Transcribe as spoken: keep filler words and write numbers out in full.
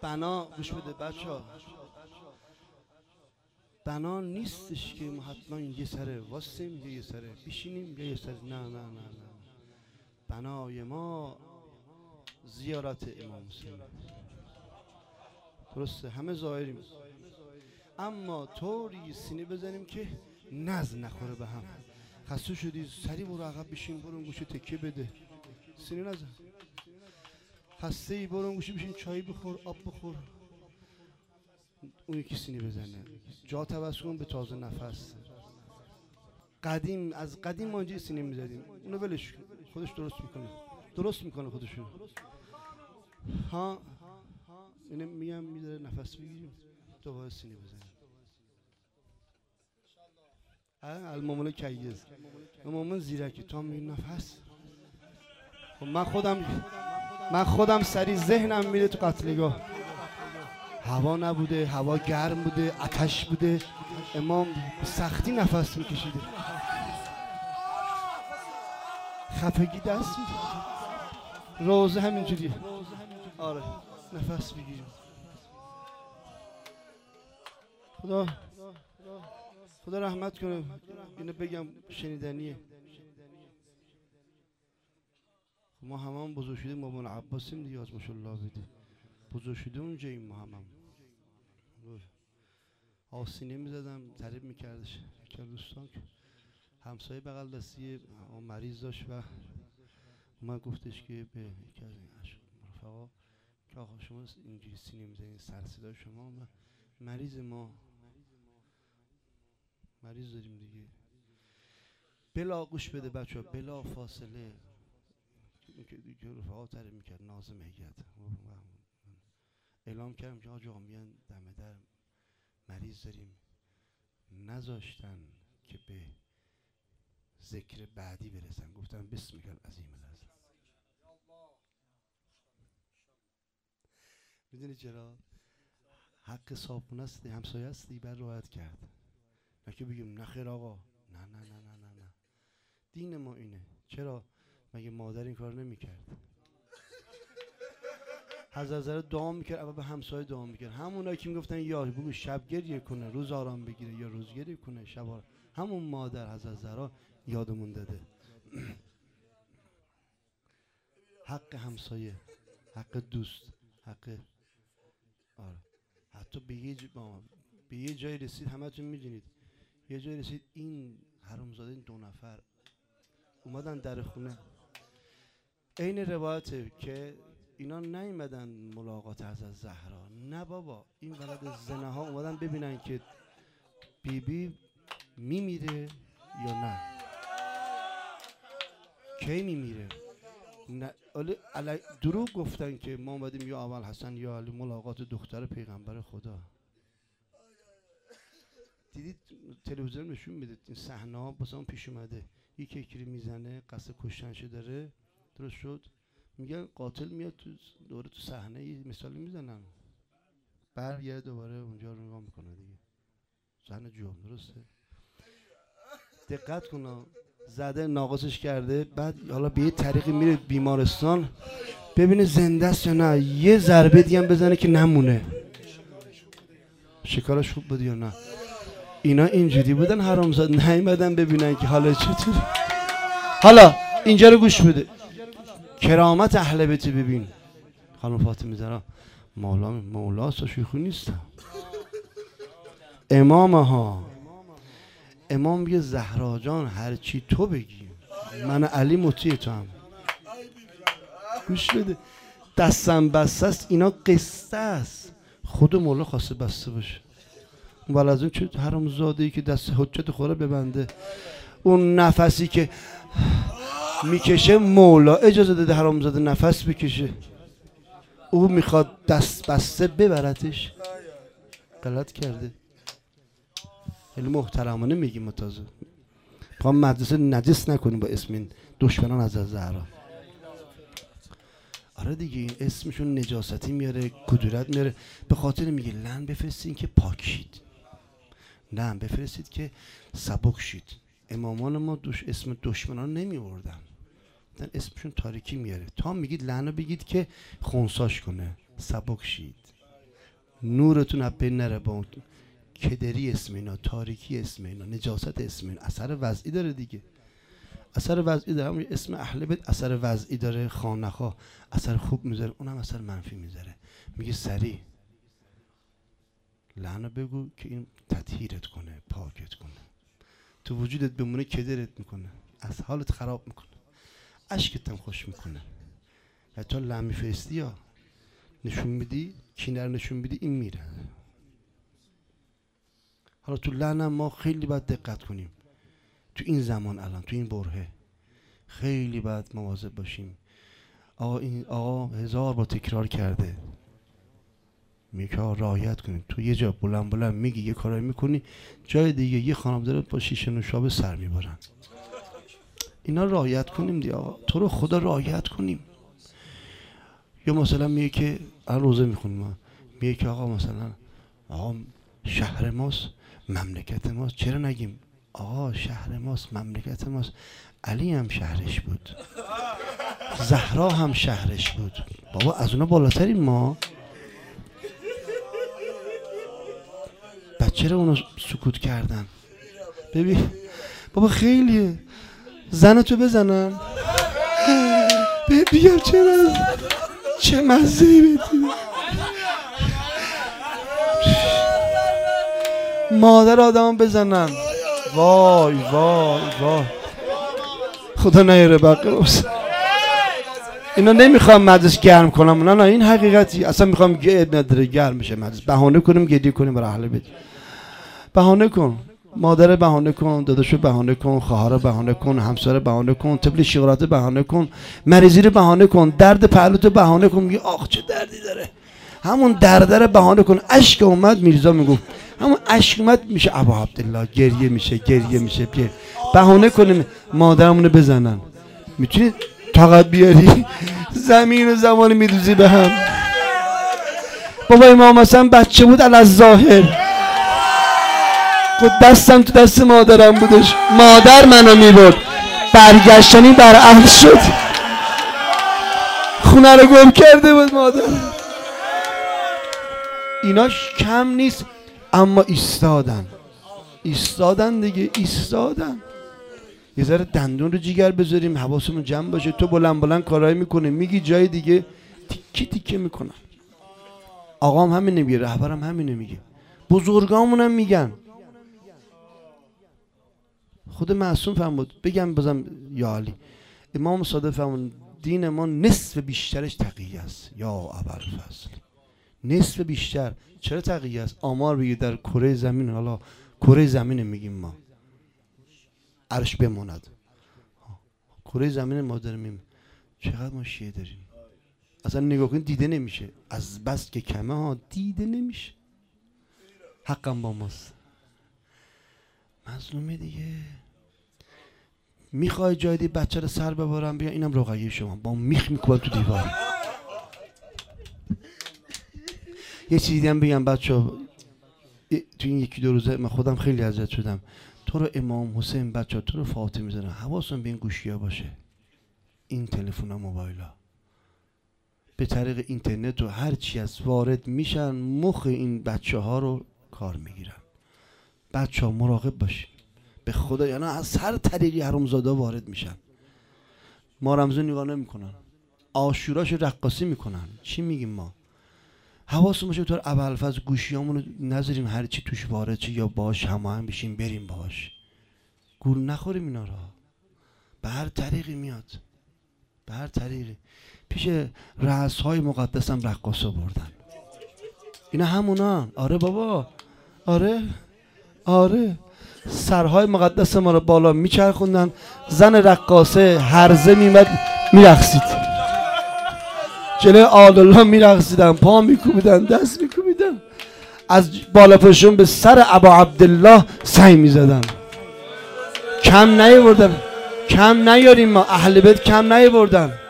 بنا گوش بده بچه ها، بنا نیستش که ما حتما یه سره واسیم یه سره بشینیم یه سره، نه نه نه نه. بنای ما زیارت امام حسین، درسته؟ همه ظاهریم، اما طوری سینه بزنیم که نز نخوره به هم. خسته شدی سری برو عقب بشین، برو اون گوشه تکیه بده، سینه نزن. خسته ای برو اون گوشه بشین، چای بخور، آب بخور، اون یکی سینه بزنه. جا توسل کن به تازه نفس. قدیم از قدیم ما اینجا سینه میزدیم، اونو ولش کن، خودش درست میکنه، درست میکنه خودشون. ها اینه میگم میذاره نفس بگیریم دوباره سینه بزنیم. المومن کیز المومن زیرکی تو هم میگی نفس. خب من خودم من خودم سری ذهنم میره تو قتلگاه، هوا نبوده، هوا گرم بوده، آتش بوده، امام سختی نفس میکشیده، خفگی دست میده، روزه همینجوری. آره نفس بگیریم. خدا خدا رحمت کنه. اینو بگم شنیدنیه. ما همون بزرگ شدیم ما بابا عباسیم دیگه، از ماشاءالله بده بزرگ شده اونجا. این ما همم آسینه میزدم تعریف میکردش که دوستان که همسایه بغل دستی مریض داشت و اومد گفتش که به یکی از این رفقا که آقا شما اینجوری سینه میزنید، سر صدا شما، ما مریض ما مریض داریم دیگه. بلا گوش بده بچه ها، بلا فاصله که دیگه رفقا تعریف میکرد ناظم هیئت اعلام کردم که آقا میان دم در مریض داریم، نذاشتن که به ذکر بعدی برسن، گفتم بسم الله العظیم العظیم. میدونی چرا؟ حق صابونه است، همسایه است، بر راحت کرد، نه که بگیم نخیر آقا، نه نه نه نه نه نه. دین ما اینه. چرا؟ مگه مادر این کار نمیکرد؟ حضرت دعا میکرد، اول به همسایه دعا میکرد. همونایی که میگفتن یا بگو شب گریه کنه روز آرام بگیره، یا روز گریه کنه شب آرام، همون مادر حضرت زهرا یادمون داده. حق همسایه، حق دوست، حق آره. حتی به یه ج... به یه جای رسید، همتون میدونید یه جای رسید این حرامزاده این دو نفر اومدن در خونه. عین روایته که اینا نیومدن ملاقات حضرت زهرا، نه بابا، این ولد زنها اومدن ببینن که بیبی بی میمیره یا نه، کی میمیره. نه علی دروغ گفتن که ما اومدیم یا اول حسن یا علی ملاقات دختر پیغمبر خدا. دیدید تلویزیون نشون میده این صحنه ها واسه پیش اومده، یکی یکی میزنه قصد کشتنش داره، درست شد، میگن قاتل میاد تو دوره تو صحنه یه مثالی میزنن، برگرده دوباره اونجا رو نگاه میکنه دیگه، صحنه جرم، درسته؟ دقت کن، زده ناقصش کرده، بعد حالا به یه طریقی میره بیمارستان ببینه زنده است یا نه، یه ضربه دیگه هم بزنه که نمونه، شکارش خوب بود یا نه. اینا اینجوری بودن حرامزاد، نیومدن ببینن که حالا چطور. حالا اینجا رو گوش بده، کرامت اهل بیت ببین. خانم فاطمه زهرا مولا مولا شوخی نیست، امام ها، امام میگه زهرا جان هر چی تو بگی من علی مطیع تو هم. گوش بده، دستم بسته است، اینا قصه است، خود مولا خواسته بسته باشه. ولی از اون چه حرامزاده ای که دست حجت خوره ببنده، اون نفسی که میکشه مولا اجازه داده حرامزاده نفس بکشه، او میخواد دست بسته ببرتش، غلط کرده. خیلی محترمانه میگیم تازه پا مدرسه نجس نکنیم با اسم این دشمنان از زهرا. آره دیگه این اسمشون نجاستی میاره، کدورت میاره، به خاطر میگه لن بفرستین که پاک شید، نه بفرستید که سبک شید. امامان ما دوش اسم دشمنان نمی آوردن، اسمشون تاریکی میاره، تا میگید لعنه بگید که خونساش کنه، سبک شید. نورتون از بین نره. با کدری اسم اینا، تاریکی اسم اینا، نجاست اسم اینا، اثر وضعی داره دیگه. اثر وضعی داره، همون اسم اهل بیت اثر وضعی داره، خانخا اثر خوب میذاره، اونم اثر منفی میذاره. میگه سریع لعنه بگو که این تطهیرت کنه، پاکت کنه، تو وجودت بمونه کدرت میکنه، از حالت خراب میکنه، اشکت هم خوش میکنه. و تا لعنه میفرستی یا نشون میدی، کینه رو نشون میدی، این میره. حالا تو لعنه ما خیلی باید دقت کنیم، تو این زمان الان تو این برهه خیلی باید مواظب باشیم. آقا این آقا هزار بار تکرار کرده، میگه رعایت کنید. تو یه جا بلند بلند میگی یه کارایی میکنی، جای دیگه یه خانم داره با شیشه نوشابه سر میبرن. اینا رعایت کنیم دی آقا، تو رو خدا رعایت کنیم. یا مثلا میگه که الان روزه میخونیم ما، میگه که آقا مثلا آقا شهر ماست، مملکت ماست، چرا نگیم آقا شهر ماست، مملکت ماست. علی هم شهرش بود، زهرا هم شهرش بود. بابا از اونا بالاتریم ما. چرا اونا سکوت کردن؟ ببین بابا خیلیه، زنتو بزنن بگم چرا، چه مزهی بدی. مادر آدم بزنن، وای وای وای خدا نیاره بقیه. اینا نمیخوام مجلس گرم کنم، نه نه این حقیقتی. اصلا میخوام گرد نداره، گرم بشه مجلس، بهانه کنیم گریه کنیم برای اهل بیت. بهانه کن، مادر بهانه کن، داداشو بهانه کن، خواهر بهانه کن، همسر بهانه کن، طفل شیرات بهانه کن، مریضی رو بهانه کن، درد پهلوتو بهانه کن. میگه آخ چه دردی داره، همون درد رو بهانه کن. اشک اومد، میرزا میگفت همون اشک اومد میشه ابا عبدالله، گریه میشه، گریه میشه. گریه بهانه کنیم مادرمونو بزنن. میتونی طاقت بیاری؟ زمین و زمان میدوزی به هم. بابا امام حسن بچه بود الظاهر، خود دستم تو دست مادرم بودش، مادر منو میبرد، برگشتنی بر اهل شد، خونه رو گم کرده بود مادر. ایناش کم نیست، اما ایستادن، ایستادن دیگه، ایستادن. یه ذره دندون رو جیگر بذاریم، حواسمون جمع باشه. تو بلند بلند کارایی میکنه، میگی جای دیگه تیکه تیکه میکنن. آقام همین نمیگه، رهبرم همین نمیگه، بزرگامونم میگن. خود معصوم فرمود، بگم بازم یا علی، امام صادق فرمود دین ما نصف بیشترش تقیه است. یا ابوالفضل نصف بیشتر. چرا تقیه است؟ آمار بگید در کره زمین، حالا کره زمین میگیم ما، عرش بماند، کره زمین ما داریم، چقدر ما شیعه داریم. اصلا نگاه کنید دیده نمیشه، از بس که کمه ها دیده نمیشه. حقم با ماست. مظلومه دیگه. میخوای جای دی بچه رو سر ببارم، بیا اینم رقیه شما، با میخ میکوبم تو دیوار. یه چیزی هم بگم بچه ها، تو این یکی دو روزه من خودم خیلی اذیت شدم. تو رو امام حسین بچه ها، تو رو فاطمه میزنن، حواستون به این گوشی ها باشه، این تلفن ها، موبایل ها به طریق اینترنت و هر چی از وارد میشن، مخ این بچه ها رو کار میگیرن. بچه ها مراقب باشین به خدا، یعنی از هر طریقی حرامزاده وارد میشن. ما رمضان نگاه نمیکنن، عاشوراش رقاصی میکنن. چی میگیم ما؟ حواسمون باشه تو ابوالفضل گوشیامونو نذاریم هر چی توش وارد شه، یا باش هماهنگ بشیم بریم باش، گول نخوریم اینا را. به هر طریقی میاد، به هر طریقی. پیش رأس‌های مقدس هم رقاصا بردن. اینا همونان. آره بابا، آره آره، سرهای مقدس ما رو بالا میچرخوندن، زن رقاصه هرزه میمد میرقصید، جلوی آل الله میرقصیدن، پا میکوبیدن، دست میکوبیدن، از بالا پشون به سر ابا عبدالله سعی میزدن. کم نیاوردن، کم نیاریم ما، اهل بیت کم نیاوردن.